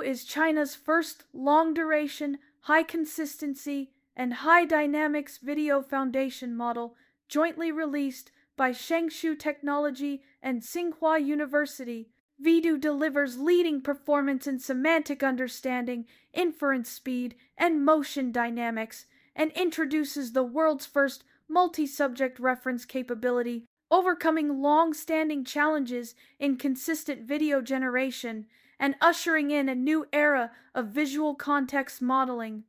is China's first long-duration, high-consistency, and high-dynamics video foundation model, jointly released by Shengshu Technology and Tsinghua University. Vidu delivers leading performance in semantic understanding, inference speed, and motion dynamics, and introduces the world's first multi-subject reference capability, overcoming long-standing challenges in consistent video generation and ushering in a new era of visual context modeling.